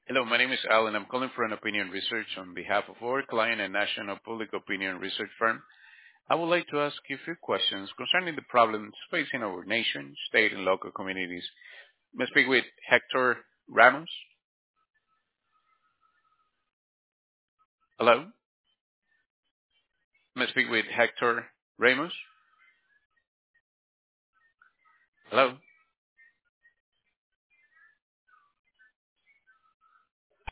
Hello, my name is Alan. I'm calling for an opinion research on behalf of our client and national public opinion research firm. I would like to ask you a few questions concerning the problems facing our nation, state, and local communities. May I speak with Hector Ramos? Hello? May I speak with Hector Ramos? Hello?